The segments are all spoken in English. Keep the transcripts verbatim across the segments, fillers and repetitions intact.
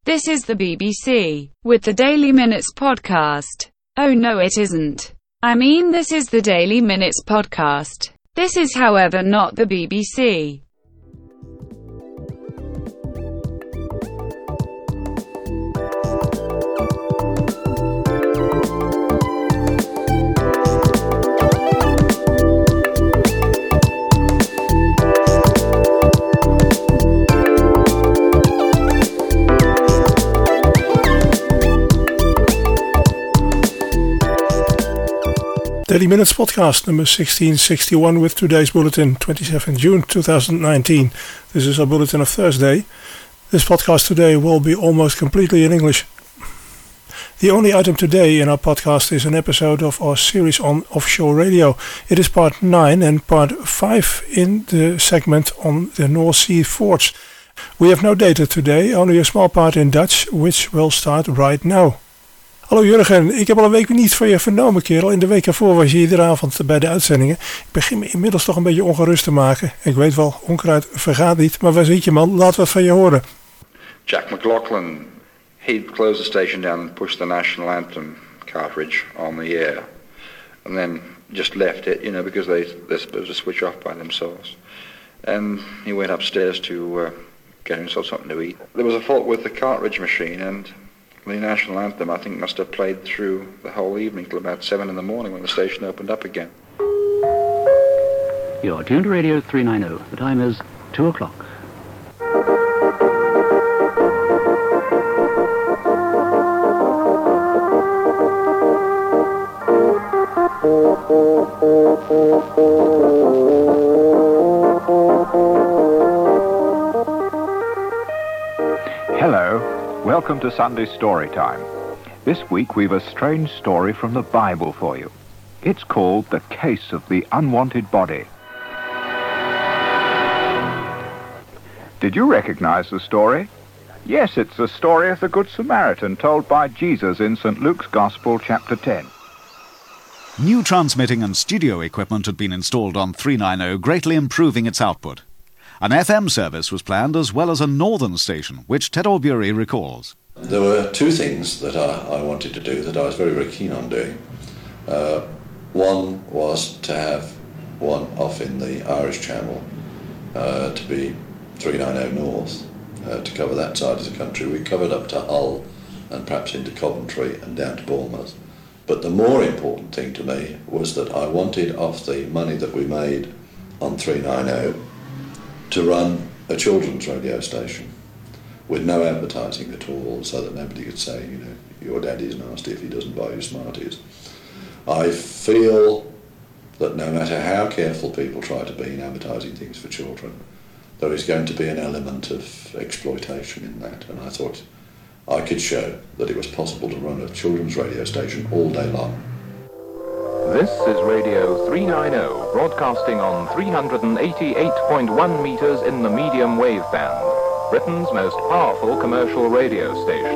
This is the B B C, with the Daily Minutes podcast. Oh no, it isn't. I mean, this is the Daily Minutes podcast. This is, however, not the B B C. Daily Minutes podcast number sixteen sixty-one with today's bulletin, twenty-seventh of June two thousand nineteen. This is our bulletin of Thursday. This podcast today will be almost completely in English. The only item today in our podcast is an episode of our series on offshore radio. It is part nine and part five in the segment on the North Sea forts. We have no data today, only a small part in Dutch, which will start right now. Hallo Jurgen, ik heb al een week niet van je vernomen, kerel. In de week ervoor was je iedere avond bij de uitzendingen. Ik begin me inmiddels toch een beetje ongerust te maken. Ik weet wel, onkruid vergaat niet, maar waar zit je, man? Laat wat van je horen. Jack McLaughlin, he'd close the station down and push the national anthem cartridge on the air. And then just left it, you know, because they, they're supposed to switch off by themselves. And he went upstairs to uh, get himself something to eat. There was a fault with the cartridge machine, and the national anthem, I think, must have played through the whole evening till about seven in the morning when the station opened up again. You're tuned to Radio three ninety. The time is two o'clock. Hello. Welcome to Sunday Story Time. This week we've a strange story from the Bible for you. It's called The Case of the Unwanted Body. Did you recognize the story? Yes, it's the story of the Good Samaritan told by Jesus in Saint Luke's Gospel, chapter ten. New transmitting and studio equipment had been installed on three ninety, greatly improving its output. An F M service was planned as well as a northern station, which Ted Albury recalls. There were two things that I, I wanted to do that I was very, very keen on doing. Uh, one was to have one off in the Irish Channel, uh, to be three ninety North, uh, to cover that side of the country. We covered up to Hull and perhaps into Coventry and down to Bournemouth. But the more important thing to me was that I wanted off the money that we made on three ninety to run a children's radio station with no advertising at all, so that nobody could say, you know, your daddy's nasty if he doesn't buy you Smarties. I feel that no matter how careful people try to be in advertising things for children, there is going to be an element of exploitation in that, and I thought I could show that it was possible to run a children's radio station all day long. This is Radio three ninety, broadcasting on three eighty-eight point one meters in the medium wave band, Britain's most powerful commercial radio station.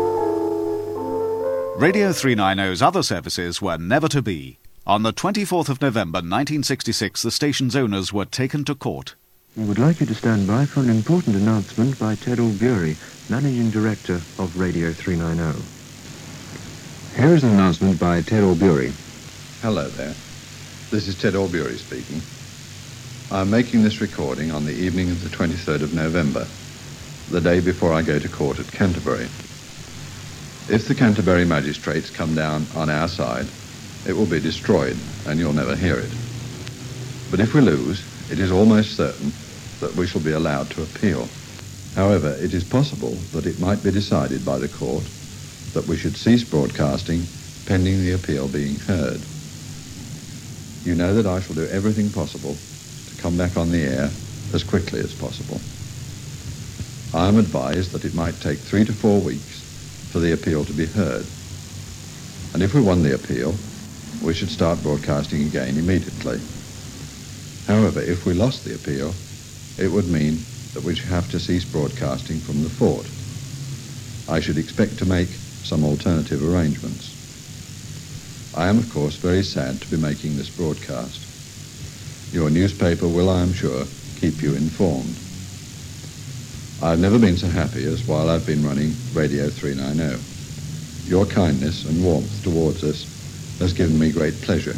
Radio three ninety's other services were never to be. On the twenty-fourth of November nineteen sixty-six, the station's owners were taken to court. We would like you to stand by for an important announcement by Ted Albury, Managing Director of Radio three ninety. Here is an announcement by Ted Albury. Hello there. This is Ted Albury speaking. I'm making this recording on the evening of the twenty-third of November, the day before I go to court at Canterbury. If the Canterbury magistrates come down on our side, it will be destroyed and you'll never hear it. But if we lose, it is almost certain that we shall be allowed to appeal. However, it is possible that it might be decided by the court that we should cease broadcasting pending the appeal being heard. You know that I shall do everything possible to come back on the air as quickly as possible. I am advised that it might take three to four weeks for the appeal to be heard. And if we won the appeal, we should start broadcasting again immediately. However, if we lost the appeal, it would mean that we should have to cease broadcasting from the fort. I should expect to make some alternative arrangements. I am, of course, very sad to be making this broadcast. Your newspaper will, I am sure, keep you informed. I've never been so happy as while I've been running Radio three ninety. Your kindness and warmth towards us has given me great pleasure.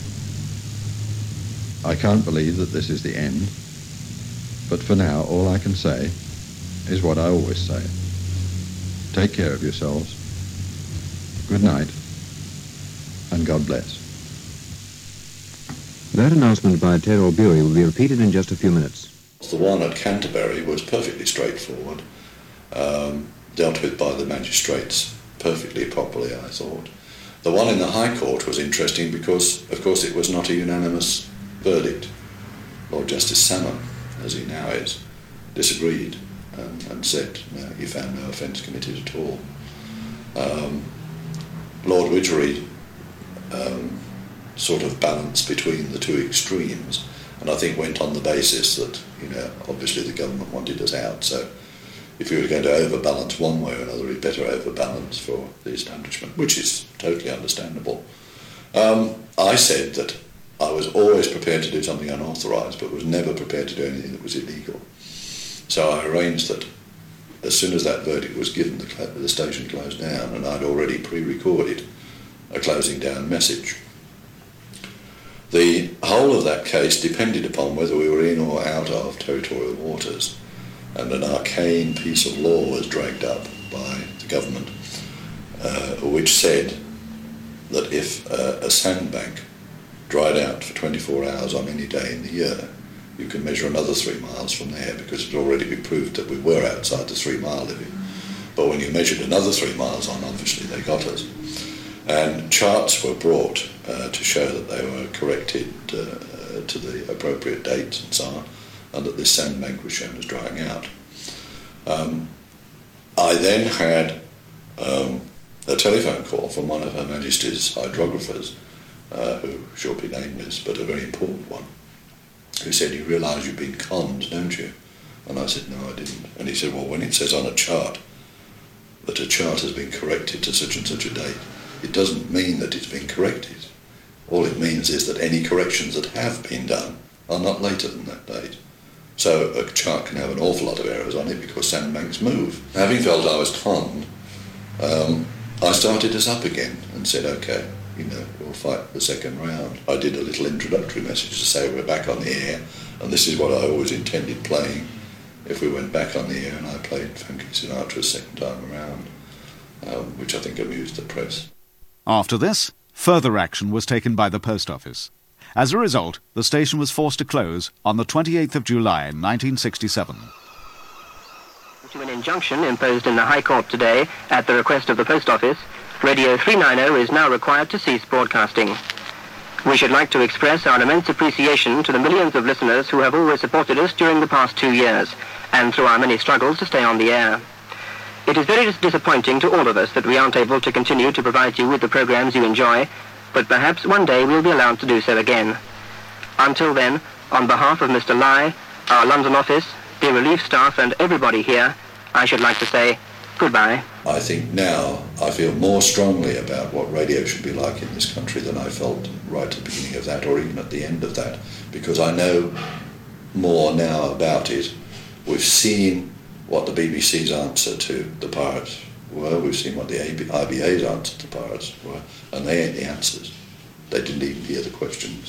I can't believe that this is the end, but for now all I can say is what I always say. Take care of yourselves. Good night, and God bless. That announcement by Ted Albury will be repeated in just a few minutes. The one at Canterbury was perfectly straightforward, um, dealt with by the magistrates perfectly properly, I thought. The one in the High Court was interesting because, of course, it was not a unanimous verdict. Lord Justice Salmon, as he now is, disagreed and, and said no, he found no offence committed at all. Um, Lord Widgery um, sort of balanced between the two extremes, and I think went on the basis that, you know, obviously the government wanted us out, so if you were going to overbalance one way or another, you'd better overbalance for the establishment, which is totally understandable. Um, I said that I was always prepared to do something unauthorised, but was never prepared to do anything that was illegal. So I arranged that as soon as that verdict was given, the, cl- the station closed down, and I'd already pre-recorded a closing down message. The whole of that case depended upon whether we were in or out of territorial waters, and an arcane piece of law was dragged up by the government, uh, which said that if uh, a sandbank dried out for twenty-four hours on any day in the year, you can measure another three miles from there, because it had already been proved that we were outside the three-mile limit. But when you measured another three miles on, obviously they got us. And charts were brought uh, to show that they were corrected uh, to the appropriate dates and so on, and that this sandbank was shown as drying out. Um, I then had um, a telephone call from one of Her Majesty's hydrographers, uh, who shall be nameless, but a very important one, who said, "You realise you've been conned, don't you?" And I said, "No, I didn't." And he said, "Well, when it says on a chart that a chart has been corrected to such and such a date, it doesn't mean that it's been corrected. All it means is that any corrections that have been done are not later than that date. So a chart can have an awful lot of errors on it because sandbanks move." Having felt I was conned, um, I started us up again and said, "Okay, you know, we'll fight the second round." I did a little introductory message to say we're back on the air, and this is what I always intended playing if we went back on the air, and I played Frankie Sinatra a second time around, um, which I think amused the press. After this, further action was taken by the Post Office. As a result, the station was forced to close on the twenty-eighth of July nineteen sixty-seven. To an injunction imposed in the High Court today at the request of the Post Office, Radio three ninety is now required to cease broadcasting. We should like to express our immense appreciation to the millions of listeners who have always supported us during the past two years, and through our many struggles to stay on the air. It is very disappointing to all of us that we aren't able to continue to provide you with the programs you enjoy, but perhaps one day we'll be allowed to do so again. Until then, on behalf of Mister Lai, our London office, the relief staff and everybody here, I should like to say goodbye. I think now I feel more strongly about what radio should be like in this country than I felt right at the beginning of that, or even at the end of that, because I know more now about it. We've seen what the B B C's answer to the pirates were, we've seen what the I B A's answer to pirates were, and they ain't the answers. They didn't even hear the questions.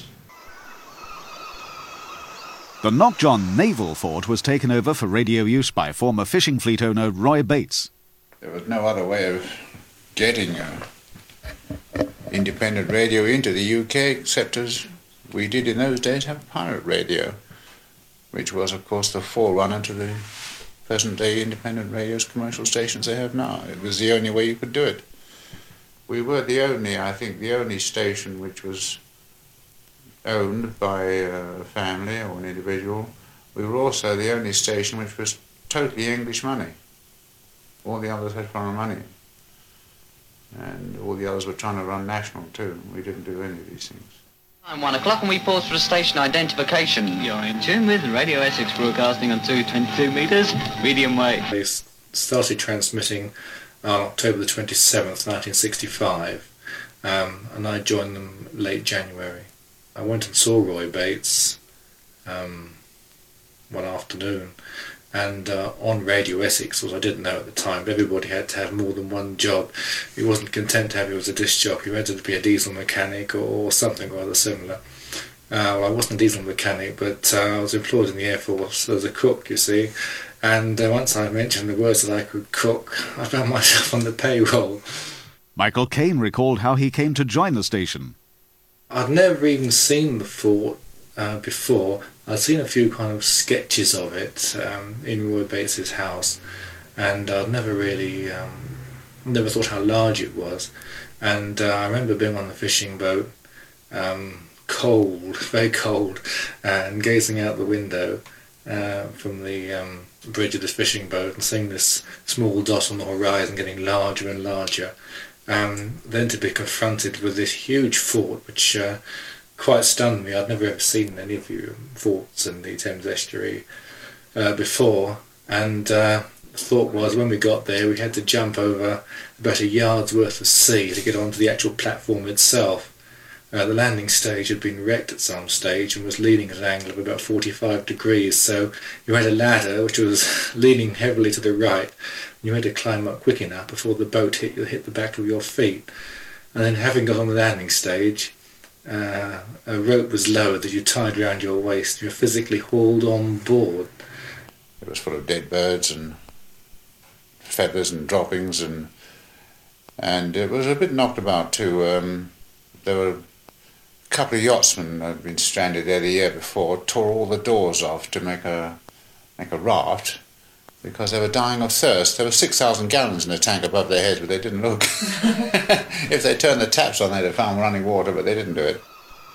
The Knockjohn Naval Fort was taken over for radio use by former fishing fleet owner Roy Bates. There was no other way of getting uh, independent radio into the U K except as we did in those days have pirate radio, which was, of course, the forerunner to the present-day independent radios, commercial stations they have now. It was the only way you could do it. We were the only, I think, the only station which was owned by a family or an individual. We were also the only station which was totally English money. All the others had foreign money. And all the others were trying to run national too. We didn't do any of these things. Time one o'clock and we pause for a station identification. You're in tune with Radio Essex broadcasting on two twenty-two metres, medium wave. They started transmitting on October the twenty-seventh, nineteen sixty-five, um, and I joined them late January. I went and saw Roy Bates um, one afternoon, And uh, on Radio Essex, which I didn't know at the time, everybody had to have more than one job. He wasn't content to have you as a disc jockey. You had to be a diesel mechanic or, or something rather similar. Uh, well, I wasn't a diesel mechanic, but uh, I was employed in the Air Force as a cook, you see. And uh, once I mentioned the words that I could cook, I found myself on the payroll. Michael Caine recalled how he came to join the station. I'd never even seen the fort uh, before. I'd seen a few kind of sketches of it um, in Roy Bates's house, and I'd never really, um, never thought how large it was. And uh, I remember being on the fishing boat, um, cold, very cold, and gazing out the window uh, from the um, bridge of this fishing boat and seeing this small dot on the horizon getting larger and larger. Um, then to be confronted with this huge fort, which uh, quite stunned me. I'd never ever seen any of you forts in the Thames estuary uh, before, and uh, the thought was when we got there we had to jump over about a yard's worth of sea to get onto the actual platform itself. Uh, the landing stage had been wrecked at some stage and was leaning at an angle of about forty-five degrees, so you had a ladder which was leaning heavily to the right. You had to climb up quick enough before the boat hit, hit the back of your feet. And then having got on the landing stage, uh, a rope was lowered that you tied round your waist. You were physically hauled on board. It was full of dead birds and feathers and droppings, and and it was a bit knocked about too. Um, there were a couple of yachtsmen who had been stranded there the year before, tore all the doors off to make a make a raft, because they were dying of thirst. There were six thousand gallons in the tank above their heads, but they didn't look. If they turned the taps on, they'd have found running water, but they didn't do it.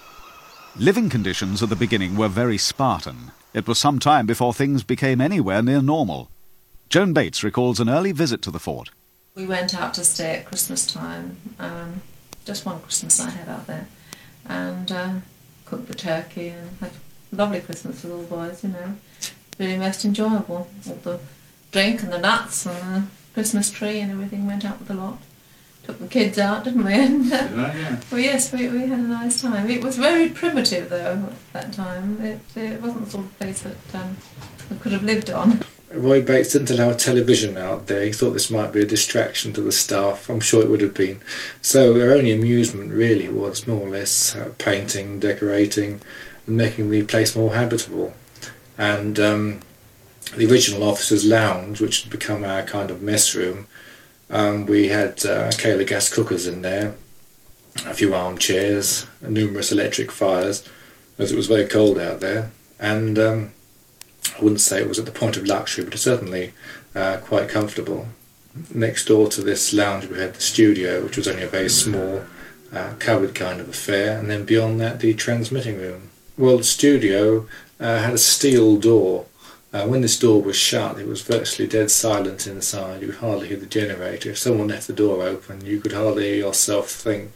Living conditions at the beginning were very Spartan. It was some time before things became anywhere near normal. Joan Bates recalls an early visit to the fort. We went out to stay at Christmas time. Um, just one Christmas I had out there. And uh, cooked the turkey and had a lovely Christmas with all the boys, you know. Really most enjoyable. All the drink and the nuts and the Christmas tree and everything went out with a lot. Took the kids out, didn't we? And, uh, Did I? Yeah. Well, yes, we, we had a nice time. It was very primitive, though, at that time. It, it wasn't the sort of place that um, we could have lived on. Roy Bates didn't allow television out there. He thought this might be a distraction to the staff. I'm sure it would have been. So their only amusement really was more or less uh, painting, decorating, and making the place more habitable. And um, the original officers' lounge, which had become our kind of mess room, um, we had uh, Kayla gas cookers in there, a few armchairs, numerous electric fires, as it was very cold out there. And um, I wouldn't say it was at the point of luxury, but certainly uh, quite comfortable. Next door to this lounge we had the studio, which was only a very small, uh, covered kind of affair, and then beyond that the transmitting room. Well, the studio uh, had a steel door. Uh, when this door was shut, it was virtually dead silent inside. You could hardly hear the generator. If someone left the door open, you could hardly hear yourself think.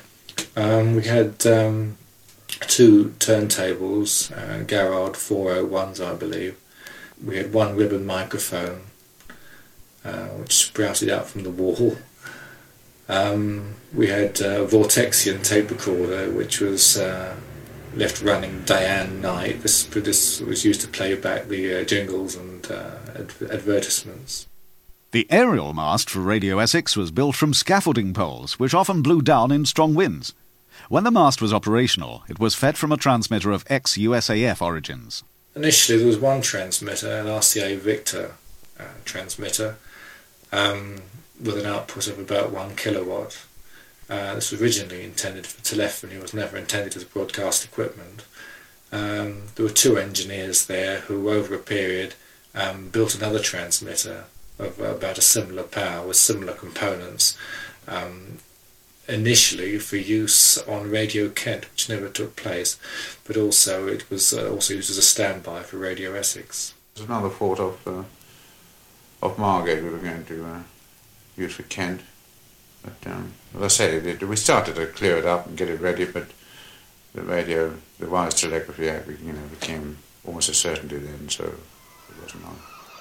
Um, we had um, two turntables, uh, Garrard four oh ones, I believe. We had one ribbon microphone, uh, which sprouted out from the wall. Um, we had a Vortexian tape recorder, which was uh, left running day and night. This, this was used to play back the uh, jingles and uh, ad advertisements. The aerial mast for Radio Essex was built from scaffolding poles, which often blew down in strong winds. When the mast was operational, it was fed from a transmitter of ex-U S A F origins. Initially there was one transmitter, an R C A Victor uh, transmitter, um, with an output of about one kilowatt. Uh, this was originally intended for telephony, it was never intended as broadcast equipment. Um, there were two engineers there who, over a period, um, built another transmitter of uh, about a similar power with similar components, um, initially for use on Radio Kent, which never took place, but also it was uh, also used as a standby for Radio Essex. There's another fort off, uh, off Margate we were going to uh, use for Kent. But, um, as I said, we started to clear it up and get it ready, but the radio, the wireless telegraphy act, you know, became almost a certainty then, so it wasn't on.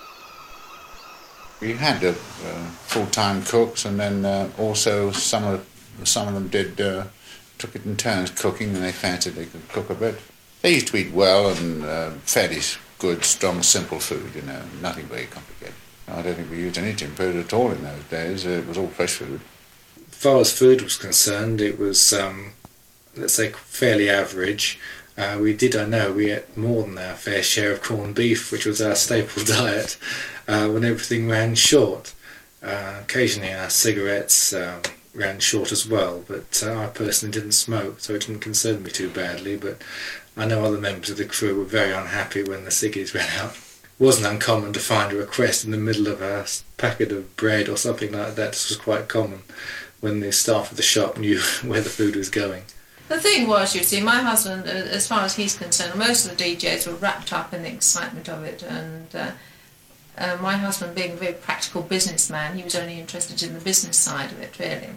We had uh, uh, full-time cooks, and then uh, also some of some of them did uh, took it in turns cooking, and they fancied they could cook a bit. They used to eat well and uh, fairly good, strong, simple food, you know, nothing very complicated. I don't think we used any tin food at all in those days. It was all fresh food. As far as food was concerned, it was, um, let's say, fairly average. Uh, we did, I know, we ate more than our fair share of corned beef, which was our staple diet, uh, when everything ran short. Uh, occasionally our cigarettes um, ran short as well, but uh, I personally didn't smoke, so it didn't concern me too badly, but I know other members of the crew were very unhappy when the ciggies ran out. It wasn't uncommon to find a request in the middle of a packet of bread or something like that. This was quite common when the staff of the shop knew where the food was going. The thing was, you see, my husband, as far as he's concerned, most of the D Js were wrapped up in the excitement of it, and uh, uh, my husband, being a very practical businessman, he was only interested in the business side of it, really.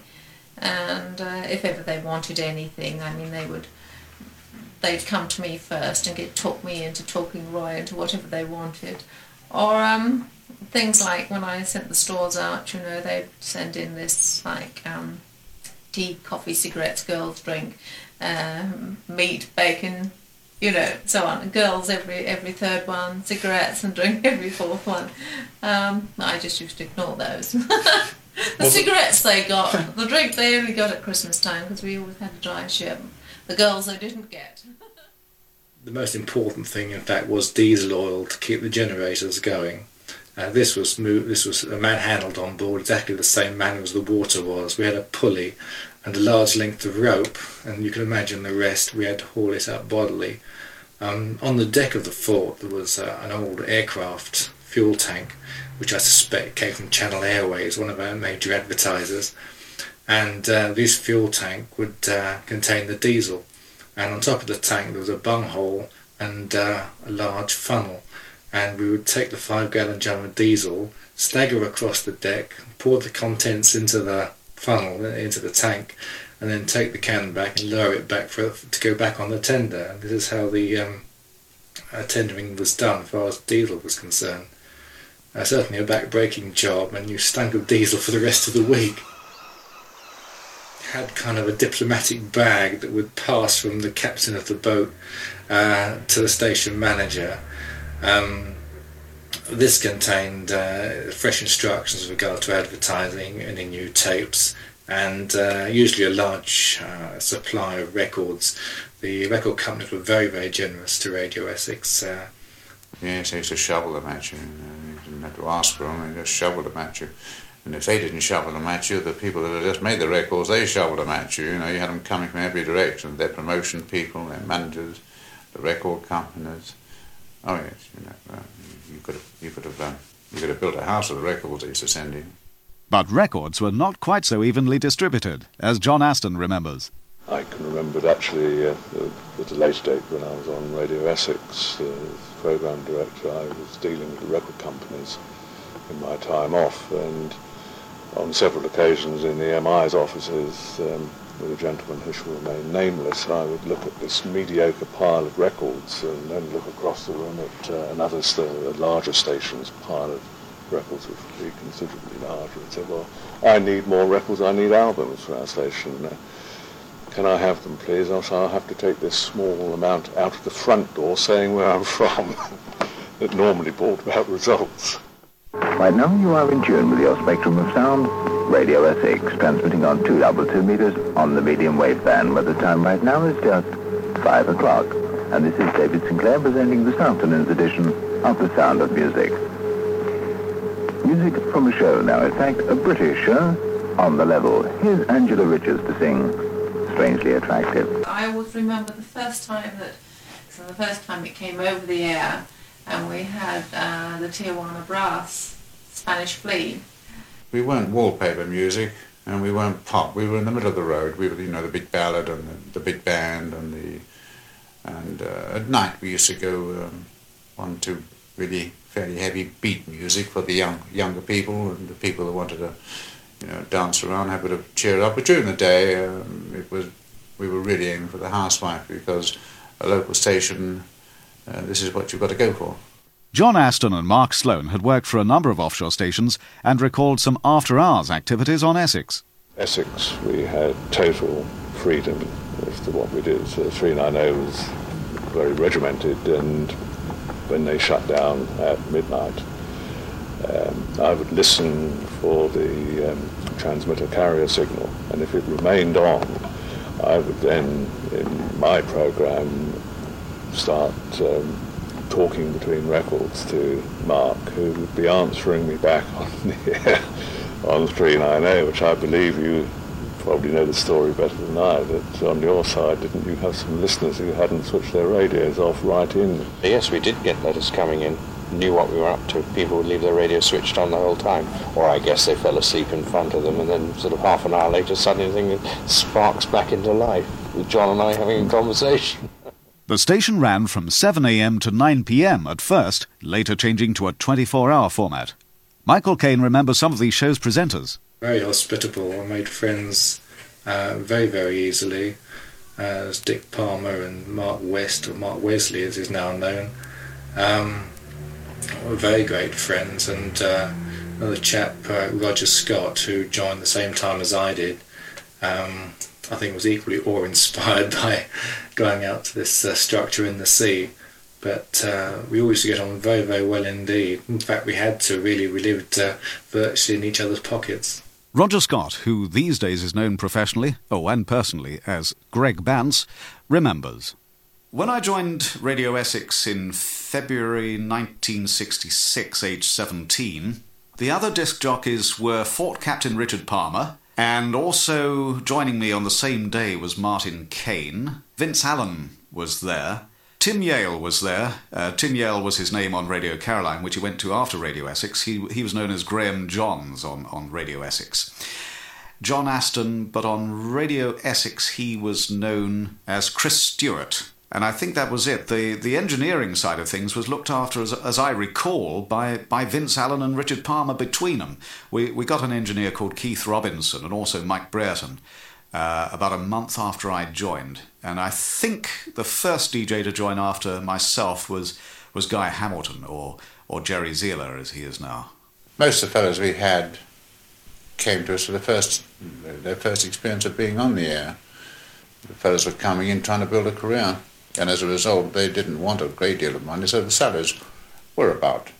And uh, if ever they wanted anything, I mean, they would... they'd come to me first and get talk me into talking Roy into whatever they wanted. Or um, things like when I sent the stores out, you know, they'd send in this, like, um, tea, coffee, cigarettes, girls drink, um, meat, bacon, you know, so on. Girls every every third one, cigarettes, and drink every fourth one. Um, I just used to ignore those. The well, cigarettes they got, the drink they only got at Christmas time, because we always had a dry ship. The girls they didn't get. The most important thing, in fact, was diesel oil to keep the generators going. Uh, this was moved, this was a manhandled on board exactly the same manner as the water was. We had a pulley and a large length of rope, and you can imagine the rest. We had to haul it up bodily. Um, on the deck of the fort there was uh, an old aircraft fuel tank, which I suspect came from Channel Airways, one of our major advertisers. And uh, this fuel tank would uh, contain the diesel, and on top of the tank there was a bunghole and uh, a large funnel, and we would take the five gallon jar of diesel, stagger across the deck, pour the contents into the funnel, into the tank, and then take the can back and lower it back for to go back on the tender. And this is how the um, uh, tendering was done as far as diesel was concerned. Uh, certainly a back-breaking job, and you stank of diesel for the rest of the week. Had kind of a diplomatic bag that would pass from the captain of the boat uh, to the station manager. Um, this contained uh, fresh instructions with regard to advertising, any new tapes, and uh, usually a large uh, supply of records. The record companies were very, very generous to Radio Essex. Uh, yes, they used to shovel them at you. You didn't have to ask for them, they just shoveled them at you. And if they didn't shovel them at you, the people that had just made the records, they shoveled them at you. You know, you had them coming from every direction. Their promotion people, their managers, the record companies. Oh yes, you know, uh, you could have, you could have, um, you could have built a house with the records they used to send in. But records were not quite so evenly distributed, as John Aston remembers. I can remember it actually uh, at a later date when I was on Radio Essex, uh, as programme director. I was dealing with the record companies in my time off, and on several occasions in the M I's offices, um, with a gentleman who shall remain nameless, I would look at this mediocre pile of records and then look across the room at uh, another, st- a larger station's pile of records, which would be considerably larger, and say, well, I need more records, I need albums for our station. Uh, can I have them, please? Else I'll have to take this small amount out of the front door saying where I'm from. That normally brought about results. Right now you are in tune with your spectrum of sound, Radio Essex, transmitting on two double two meters on the medium wave band, where the time right now is just five o'clock. And this is David Sinclair presenting this afternoon's edition of The Sound of Music. Music from a show now, in fact, a British show, On the Level. Here's Angela Richards to sing Strangely Attractive. I always remember the first time that, so the first time it came over the air, and we had uh, the Tijuana Brass, Spanish Flea. We weren't wallpaper music, and we weren't pop. We were in the middle of the road. We were, you know, the big ballad and the, the big band, and the and uh, at night we used to go um, on to really fairly heavy beat music for the young younger people and the people that wanted to, you know, dance around, have a bit of cheer up. But during the day, um, it was we were really aiming for the housewife, because a local station, uh, this is what you've got to go for. John Aston and Mark Sloan had worked for a number of offshore stations and recalled some after-hours activities on Essex. Essex, we had total freedom as to what we did. So three ninety was very regimented, and when they shut down at midnight. Um, I would listen for the um, transmitter carrier signal, and if it remained on, I would then, in my program, start um, talking between records to Mark, who would be answering me back on the air on three ninety, which I believe you probably know the story better than I, that on your side, didn't you have some listeners who hadn't switched their radios off right in? Yes, we did get letters coming in, knew what we were up to. People would leave their radio switched on the whole time, or I guess they fell asleep in front of them, and then sort of half an hour later suddenly thing sparks back into life, with John and I having a conversation. The station ran from seven a m to nine p m at first, later changing to a twenty-four hour format. Michael Caine remembers some of these shows' presenters. Very hospitable. I made friends uh, very, very easily. Uh, as Dick Palmer and Mark West, or Mark Wesley as is now known. Um, were very great friends, and uh, another chap, uh, Roger Scott, who joined the same time as I did, um, I think was equally awe-inspired by going out to this uh, structure in the sea. But uh, we always used to get on very, very well indeed. In fact, we had to really, we lived uh, virtually in each other's pockets. Roger Scott, who these days is known professionally, oh, and personally, as Greg Bance, remembers. When I joined Radio Essex in February nineteen sixty-six, aged seventeen, the other disc jockeys were Fort Captain Richard Palmer, and also joining me on the same day was Martin Caine. Vince Allen was there. Tim Yale was there. Uh, Tim Yale was his name on Radio Caroline, which he went to after Radio Essex. He, he was known as Graham Johns on, on Radio Essex. John Aston, but on Radio Essex he was known as Chris Stewart. And I think that was it. The the engineering side of things was looked after, as, as I recall, by, by Vince Allen and Richard Palmer between them. We, we got an engineer called Keith Robinson and also Mike Brereton uh, about a month after I joined. And I think the first D J to join after myself was was Guy Hamilton, or or Jerry Zeeler, as he is now. Most of the fellows we had came to us for the first, their first experience of being on the air. The fellows were coming in trying to build a career, and as a result they didn't want a great deal of money, so the salaries were about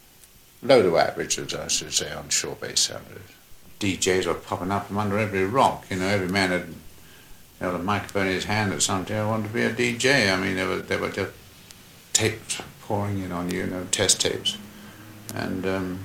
low to average, as I should say, on shore-based salaries. D Js were popping up from under every rock, you know, every man had held a microphone in his hand at some time, wanted to be a D J. I mean, there were, there were just tapes pouring in on you, you know, test tapes. And um,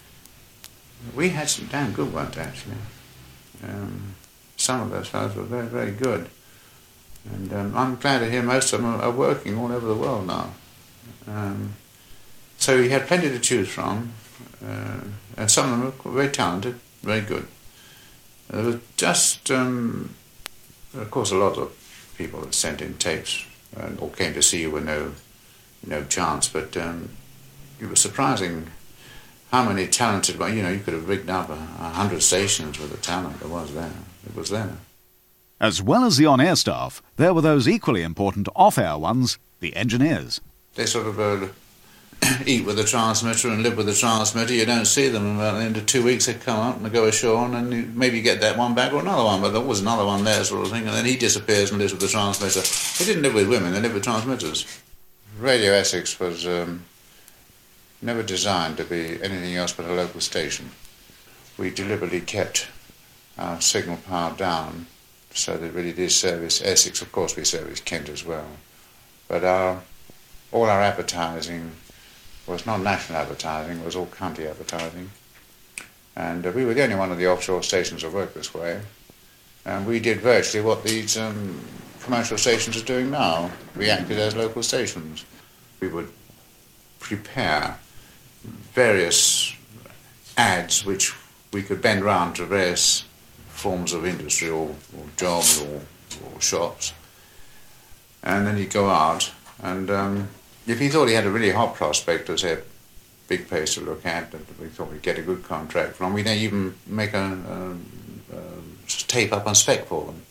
we had some damn good ones, actually. Um, some of those fellows were very, very good. And um, I'm glad to hear most of them are working all over the world now. Um, so he had plenty to choose from, uh, and some of them were very talented, very good. There was just... Um, Of course, a lot of people that sent in tapes uh, or came to see you with no, no chance, but um, it was surprising how many talented, well, you know, you could have rigged up a, a hundred stations with the talent that was there. It was there. As well as the on-air staff, there were those equally important off-air ones, the engineers. They sort of uh, eat with the transmitter and live with the transmitter. You don't see them, and at the end of two weeks they come up and they go ashore, and then you maybe get that one back or another one, but there was another one there, sort of thing, and then he disappears and lives with the transmitter. They didn't live with women, they lived with transmitters. Radio Essex was um, never designed to be anything else but a local station. We deliberately kept our signal power down so that it really did service Essex. Of course we service Kent as well, but our, all our advertising was not national advertising, it was all county advertising. And uh, we were the only one of the offshore stations that worked this way. And we did virtually what these um, commercial stations are doing now. We acted as local stations. We would prepare various ads which we could bend round to various forms of industry or, or jobs or, or shops. And then he'd go out and um, if he thought he had a really hot prospect, or say a big place to look at, that we thought we'd get a good contract from, we'd even make a, a, a tape up on spec for them.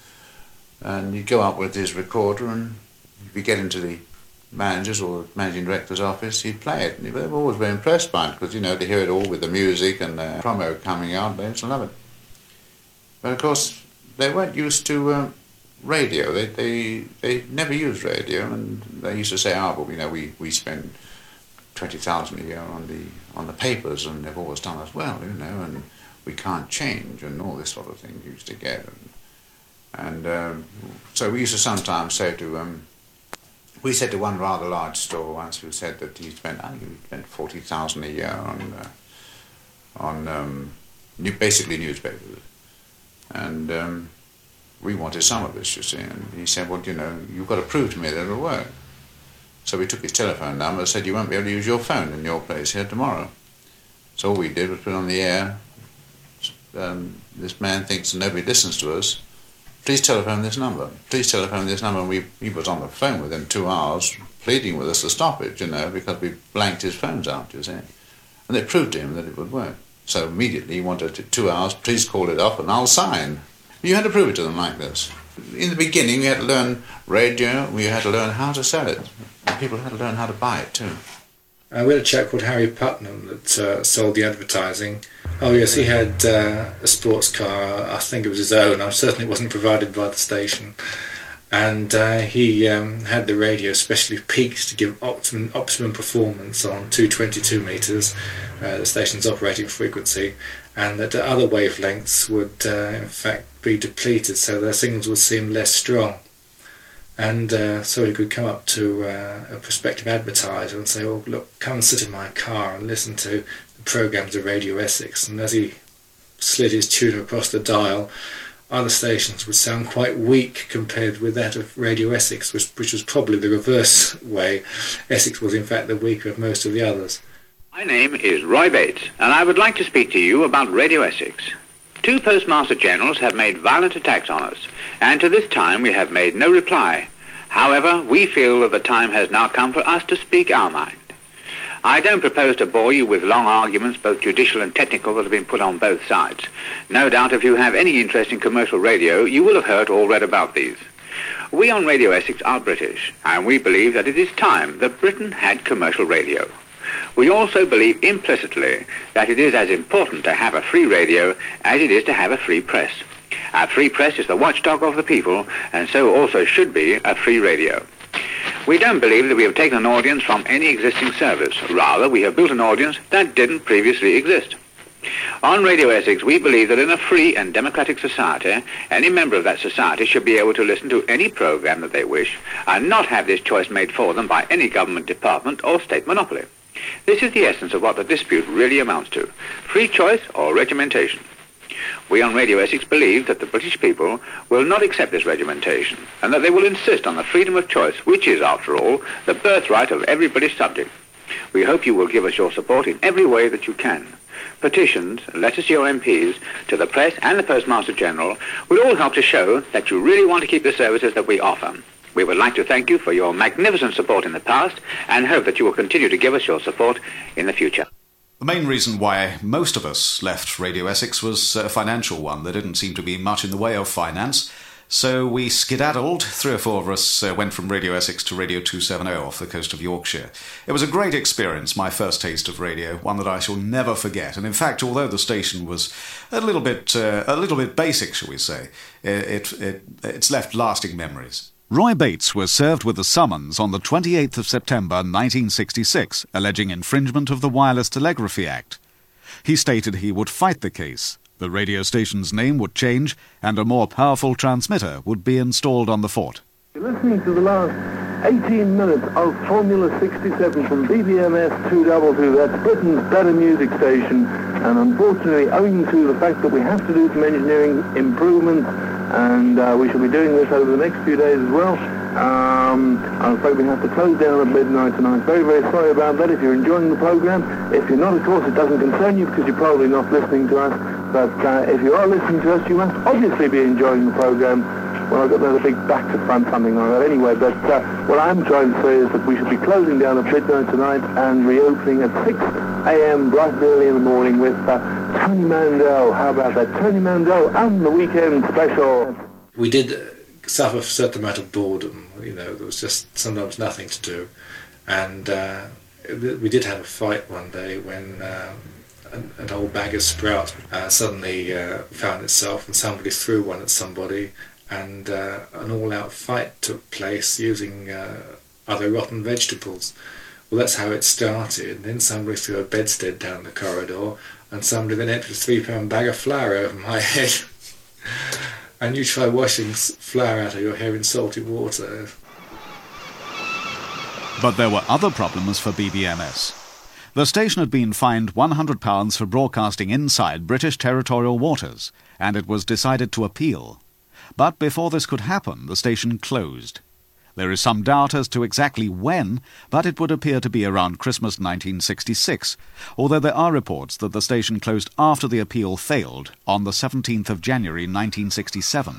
And he'd go up with his recorder, and if we get into the manager's or the managing director's office, he'd play it. And they were always very impressed by it, because, you know, to hear it all with the music and the promo coming out, they used to love it. But of course, they weren't used to uh, radio. They, they they never used radio, and they used to say, "Ah, oh, but you know, we we spend twenty thousand a year on the on the papers, and they've always done as well, you know, and we can't change," and all this sort of thing you used to get. And, and um, so we used to sometimes say to um, we said to one rather large store once who said that he spent I think he spent forty thousand a year on uh, on um, new, basically newspapers, and um, we wanted some of this, you see, and he said, "Well, you know, you've got to prove to me that it'll work." So we took his telephone number and said, "You won't be able to use your phone in your place here tomorrow." So all we did was put on the air, um, "This man thinks nobody listens to us. Please telephone this number. Please telephone this number." And we, he was on the phone within two hours pleading with us to stop it, you know, because we blanked his phones out, you see. And it proved to him that it would work. So immediately he wanted to, two hours, "Please call it off and I'll sign." You had to prove it to them like this. In the beginning, we had to learn radio, we had to learn how to sell it. And people had to learn how to buy it too. Uh, we had a chap called Harry Putnam that uh, sold the advertising. Oh yes, he had uh, a sports car. I think it was his own. I certainly wasn't provided by the station. And uh, he um, had the radio specially peaked to give optimum, optimum performance on two twenty-two metres, uh, the station's operating frequency, and that other wavelengths would uh, in fact be depleted, so their signals would seem less strong. And uh, so he could come up to uh, a prospective advertiser and say, "Oh, look, come and sit in my car and listen to the programmes of Radio Essex." And as he slid his tuner across the dial, other stations would sound quite weak compared with that of Radio Essex, which, which was probably the reverse way. Essex was in fact the weaker of most of the others. My name is Roy Bates, and I would like to speak to you about Radio Essex. Two Postmaster Generals have made violent attacks on us, and to this time we have made no reply. However, we feel that the time has now come for us to speak our mind. I don't propose to bore you with long arguments, both judicial and technical, that have been put on both sides. No doubt if you have any interest in commercial radio, you will have heard or read about these. We on Radio Essex are British, and we believe that it is time that Britain had commercial radio. We also believe implicitly that it is as important to have a free radio as it is to have a free press. A free press is the watchdog of the people, and so also should be a free radio. We don't believe that we have taken an audience from any existing service. Rather, we have built an audience that didn't previously exist. On Radio Essex, we believe that in a free and democratic society, any member of that society should be able to listen to any program that they wish and not have this choice made for them by any government department or state monopoly. This is the essence of what the dispute really amounts to: free choice or regimentation. We on Radio Essex believe that the British people will not accept this regimentation and that they will insist on the freedom of choice, which is, after all, the birthright of every British subject. We hope you will give us your support in every way that you can. Petitions, letters to your M Ps, to the press and the Postmaster General will all help to show that you really want to keep the services that we offer. We would like to thank you for your magnificent support in the past and hope that you will continue to give us your support in the future. The main reason why most of us left Radio Essex was a financial one. There didn't seem to be much in the way of finance, so we skedaddled. Three or four of us uh, went from Radio Essex to Radio two seventy off the coast of Yorkshire. It was a great experience, my first taste of radio, one that I shall never forget. And in fact, although the station was a little bit uh, a little bit basic, shall we say, it, it it's left lasting memories. Roy Bates was served with a summons on the twenty-eighth of September nineteen sixty-six, alleging infringement of the Wireless Telegraphy Act. He stated he would fight the case. The radio station's name would change, and a more powerful transmitter would be installed on the fort. You're listening to the last eighteen minutes of Formula sixty-seven from B B M S two twenty-two. That's Britain's better music station, and unfortunately, owing to the fact that we have to do some engineering improvements, and uh, we shall be doing this over the next few days as well, um, I'm afraid we have to close down at midnight tonight. Very, very sorry about that. If you're enjoying the programme, if you're not, of course, it doesn't concern you because you're probably not listening to us. But uh, if you are listening to us, you must obviously be enjoying the programme. Well, I've got another big back to front, something like that anyway, but uh, what I'm trying to say is that we should be closing down at midnight tonight and reopening at six a.m. bright and early in the morning with uh, Tony Mandel. How about that? Tony Mandel and the weekend special. We did suffer a certain amount of boredom, you know, there was just sometimes nothing to do, and uh, we did have a fight one day when uh, an, an old bag of sprouts uh, suddenly uh, found itself and somebody threw one at somebody, and uh, an all-out fight took place using uh, other rotten vegetables. Well, that's how it started. Then somebody threw a bedstead down the corridor, and somebody then emptied a three-pound bag of flour over my head. And you try washing flour out of your hair in salty water. But there were other problems for B B M S. The station had been fined one hundred pounds for broadcasting inside British territorial waters, and it was decided to appeal. But before this could happen, the station closed. There is some doubt as to exactly when, but it would appear to be around Christmas nineteen sixty-six, although there are reports that the station closed after the appeal failed on the seventeenth of January nineteen sixty-seven.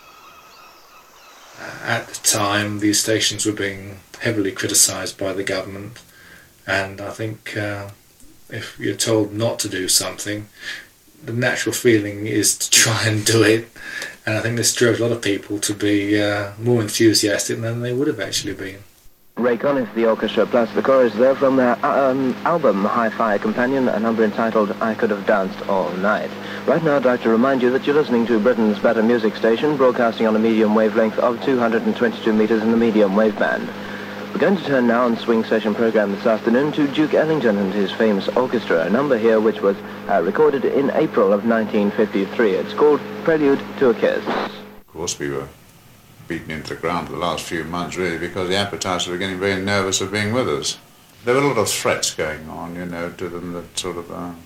At the time, these stations were being heavily criticised by the government, and I think uh, if you're told not to do something, the natural feeling is to try and do it, and I think this drove a lot of people to be uh, more enthusiastic than they would have actually been. Ray Conniff, the orchestra, plus the chorus there from their um, album Hi-Fi Companion, a number entitled I Could Have Danced All Night. Right now I'd like to remind you that you're listening to Britain's Better Music Station, broadcasting on a medium wavelength of two hundred twenty-two metres in the medium wave band. We're going to turn now on the swing session program this afternoon to Duke Ellington and his famous orchestra, a number here which was uh, recorded in April of nineteen fifty-three. It's called Prelude to a Kiss. Of course we were beaten into the ground for the last few months, really, because the advertisers were getting very nervous of being with us. There were a lot of threats going on, you know, to them that sort of uh,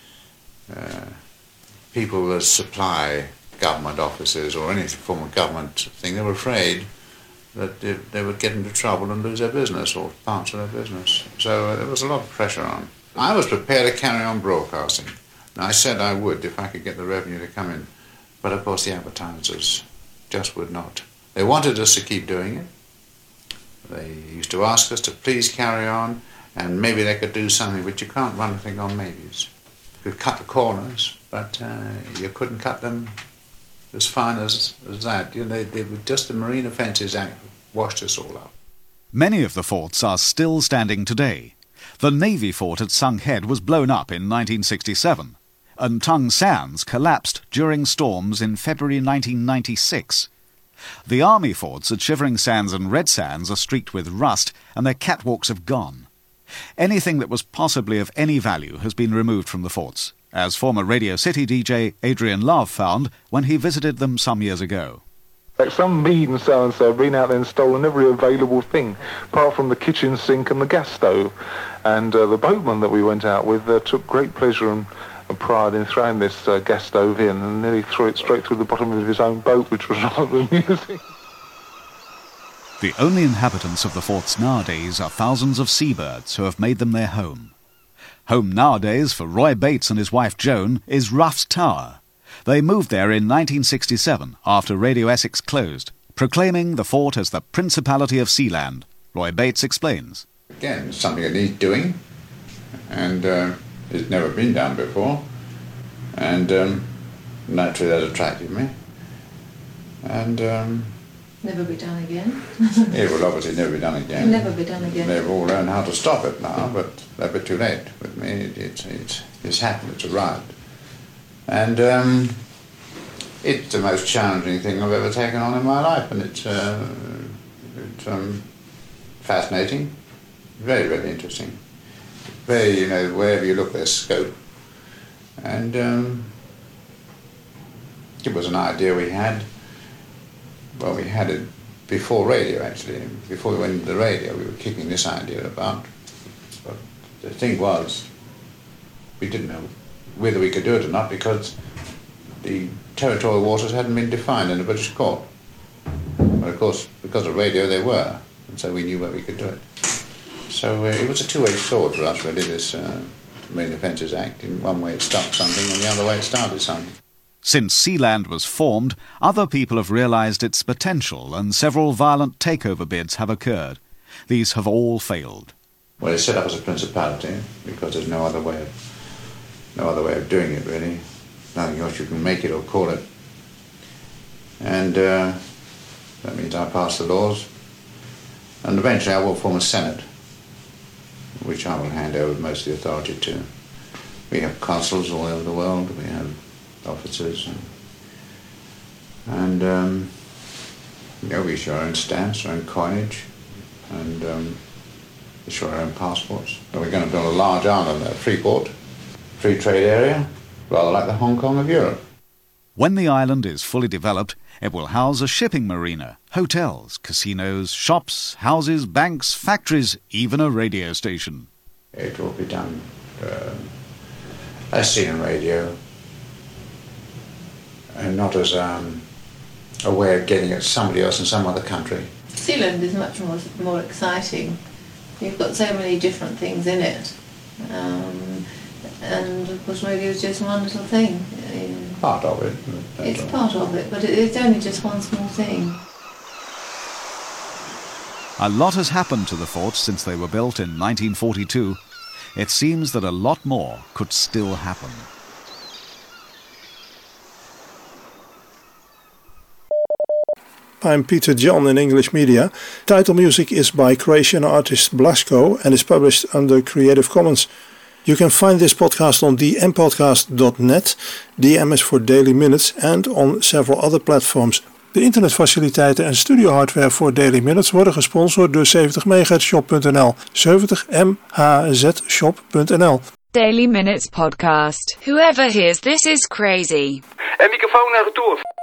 uh, people that supply government offices or any form of government thing, they were afraid that they would get into trouble and lose their business or parts of their business. So uh, there was a lot of pressure on. I was prepared to carry on broadcasting. And I said I would if I could get the revenue to come in. But of course the advertisers just would not. They wanted us to keep doing it. They used to ask us to please carry on, and maybe they could do something, but you can't run a thing on maybes. You could cut the corners, but uh, you couldn't cut them as fine as, as that. You know, they, they were just the Marine Offences Act washed us all up. Many of the forts are still standing today. The Navy fort at Sung Head was blown up in nineteen sixty-seven, and Tung Sands collapsed during storms in February nineteen ninety-six. The Army forts at Shivering Sands and Red Sands are streaked with rust, and their catwalks have gone. Anything that was possibly of any value has been removed from the forts, as former Radio City D J Adrian Love found when he visited them some years ago. Like some mean so-and-so have been out there and stolen every available thing, apart from the kitchen sink and the gas stove. And uh, the boatman that we went out with uh, took great pleasure and, and pride in throwing this uh, gas stove in and nearly threw it straight through the bottom of his own boat, which was rather amusing. The only inhabitants of the forts nowadays are thousands of seabirds who have made them their home. Home nowadays for Roy Bates and his wife Joan is Ruff's Tower. They moved there in nineteen sixty-seven after Radio Essex closed, proclaiming the fort as the Principality of Sealand. Roy Bates explains. Again, it's something that needs doing, and uh, it's never been done before, and um, naturally that attracted me. And um, never be done again. It will obviously never be done again. Never be done again. They've all learned how to stop it now, but they'll be too late with me. It, it, it, it's happened, it's arrived. And um, it's the most challenging thing I've ever taken on in my life, and it's, uh, it's um, fascinating, very, very interesting. Very, you know, wherever you look, there's scope. And um, it was an idea we had. Well, we had it before radio, actually. Before we went into the radio, we were kicking this idea about. But the thing was, we didn't know whether we could do it or not because the territorial waters hadn't been defined in the British court. But of course, because of radio, they were, and so we knew where we could do it. So uh, it was a two-edged sword for us, really, this uh, Marine Offences Act. In one way it stopped something, and the other way it started something. Since Sealand was formed, other people have realised its potential, and several violent takeover bids have occurred. These have all failed. Well, it's set up as a principality because there's no other way of no other way of doing it, really. Nothing else you can make it or call it. And uh, that means I pass the laws, and eventually I will form a Senate, which I will hand over most of the authority to. We have consuls all over the world. We have officers, and, and um, You know, we issue our own stamps, our own coinage, and um, issue our own passports. And we're going to build a large island at Freeport, free trade area, rather like the Hong Kong of Europe. When the island is fully developed, it will house a shipping marina, hotels, casinos, shops, houses, banks, factories, even a radio station. It will be done uh, as C N radio, and not as um, a way of getting at somebody else in some other country. Sealand is much more more exciting. You've got so many different things in it, um, and of course radio is just one little thing. Part of it. It's part of it, but it's only just one small thing. A lot has happened to the forts since they were built in nineteen forty-two. It seems that a lot more could still happen. I'm Peter John in English Media. Title music is by Croatian artist Blasko and is published under Creative Commons. You can find this podcast on d m podcast dot net, D M is voor Daily Minutes, and on several other platforms. De internetfaciliteiten en studiohardware voor Daily Minutes worden gesponsord door zeventig megahertz shop punt n l, zeventig m h z shop punt n l. Daily Minutes Podcast. Whoever hears this is crazy. En microfoon naar retour.